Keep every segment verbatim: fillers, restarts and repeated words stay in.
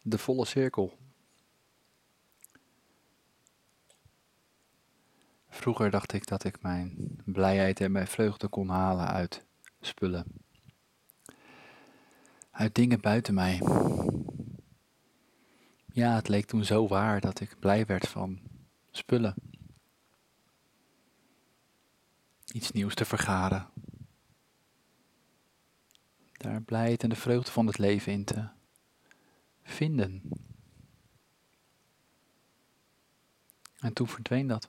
De volle cirkel. Vroeger dacht ik dat ik mijn blijheid en mijn vreugde kon halen uit spullen. Uit dingen buiten mij. Ja, het leek toen zo waar dat ik blij werd van spullen. Iets nieuws te vergaren. Daar blijheid en de vreugde van het leven in te vinden. En toen verdween dat.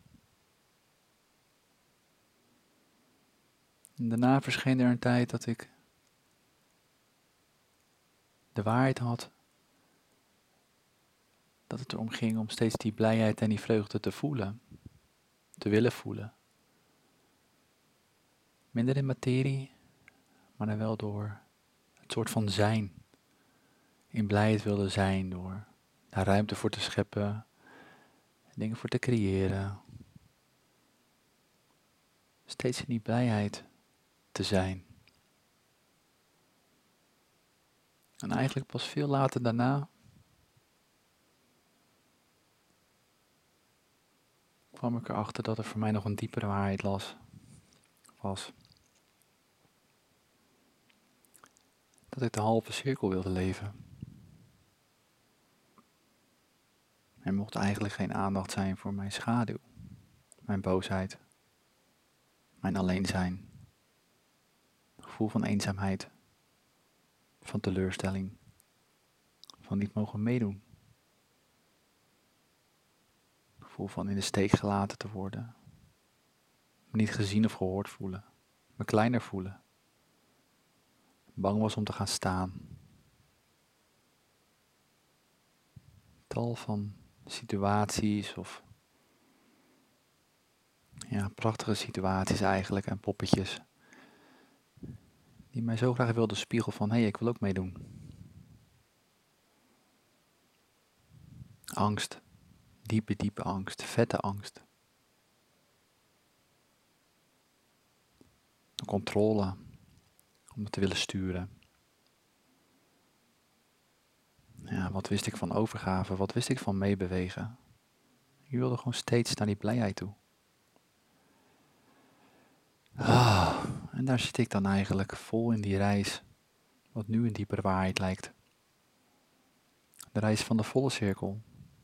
En daarna verscheen er een tijd dat ik de waarheid had. Dat het erom ging om steeds die blijheid en die vreugde te voelen. Te willen voelen. Minder in materie, maar dan wel door het soort van zijn. In blijheid wilde zijn door daar ruimte voor te scheppen. Dingen voor te creëren. Steeds in die blijheid te zijn. En eigenlijk pas veel later daarna kwam ik erachter dat er voor mij nog een diepere waarheid las, was. Dat ik de halve cirkel wilde leven. Er mocht eigenlijk geen aandacht zijn voor mijn schaduw, mijn boosheid, mijn alleen zijn, gevoel van eenzaamheid, van teleurstelling, van niet mogen meedoen. Gevoel van in de steek gelaten te worden, me niet gezien of gehoord voelen, me kleiner voelen, bang was om te gaan staan. Tal van situaties of ja, prachtige situaties eigenlijk en poppetjes die mij zo graag wilden spiegelen van hé, hey, ik wil ook meedoen. Angst, diepe, diepe angst, vette angst. De controle, om het te willen sturen. Ja, wat wist ik van overgave, wat wist ik van meebewegen? Ik wilde gewoon steeds naar die blijheid toe. Ah, en daar zit ik dan eigenlijk vol in die reis, wat nu een diepere waarheid lijkt. De reis van de volle cirkel.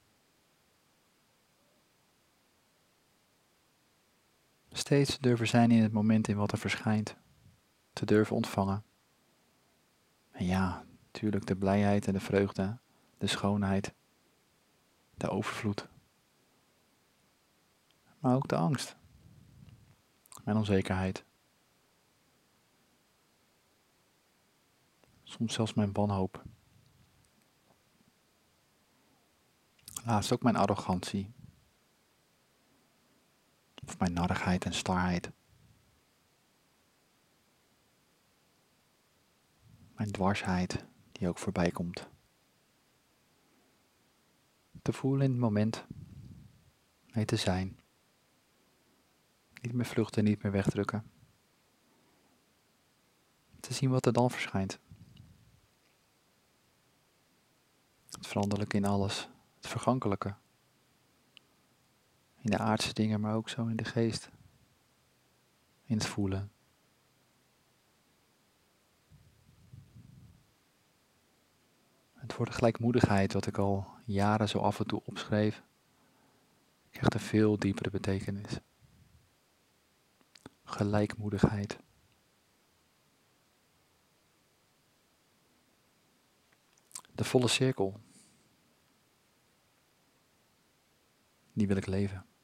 Steeds durven zijn in het moment in wat er verschijnt. Te durven ontvangen. En ja, natuurlijk de blijheid en de vreugde, de schoonheid, de overvloed. Maar ook de angst. En onzekerheid. Soms zelfs mijn wanhoop. Laatst ook mijn arrogantie. Of mijn narrigheid en starheid. Mijn dwarsheid die ook voorbij komt. Te voelen in het moment. Mee te zijn. Niet meer vluchten, niet meer wegdrukken. Te zien wat er dan verschijnt. Het veranderlijke in alles. Het vergankelijke. In de aardse dingen, maar ook zo in de geest. In het voelen. Het woord gelijkmoedigheid, wat ik al jaren zo af en toe opschreef, krijgt een veel diepere betekenis. Gelijkmoedigheid. De volle cirkel. Die wil ik leven.